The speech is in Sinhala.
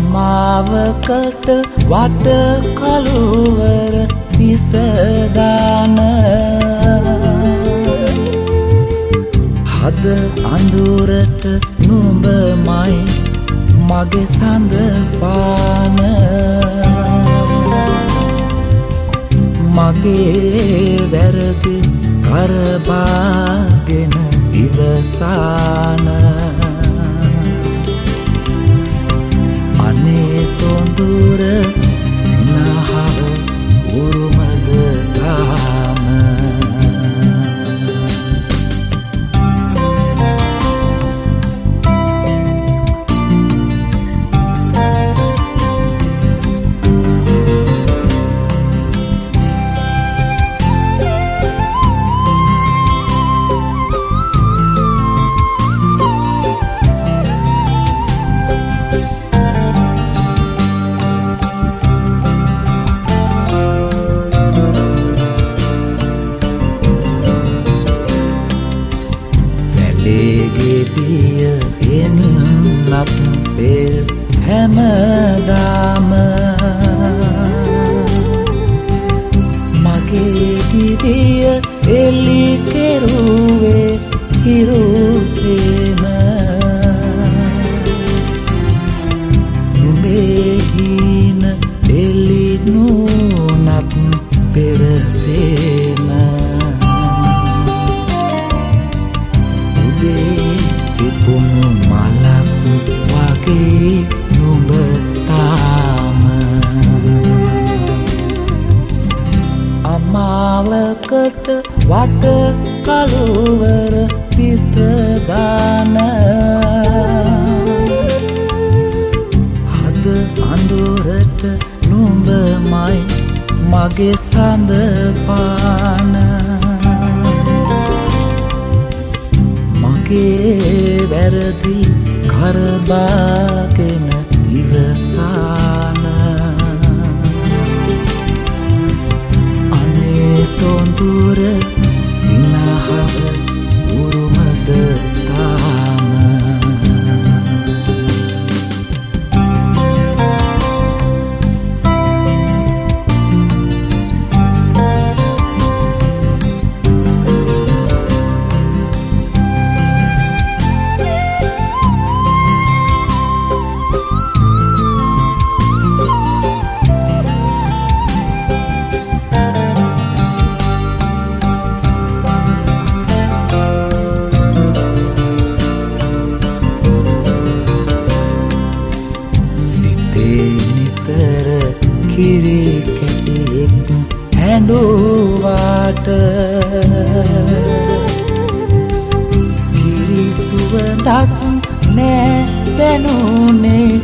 අමාවකට වට කළුවර පිසදාන හද අඳුරට නුඹමයි මගේ සඳ පාන මගේ වැරදි කරබාගෙන ඉවසාන අනේ සොඳුර සිනහව උරුමද තාම ගෙඩිය එන්නත් පෙර හැමදාම මගේ දිවිය එලි කෙරුවේ හිරුසේම නුඹේ හින එලි නුනත් පෙරසේම ඉපුණු මලක් වගේ නුඹ තාම අමාවකට වට කළුවර පිසදාන හද අඳුරට නුඹමයි මගේ සඳ පාන මගේ වැරදි කරබාගෙන ඉවසාන අනේ සොඳුර සිනහව උරුමද තාම නිතර කිරි කැටෙක් හැඬුවාට කිරි සුවඳක් නෑ දැනුනේ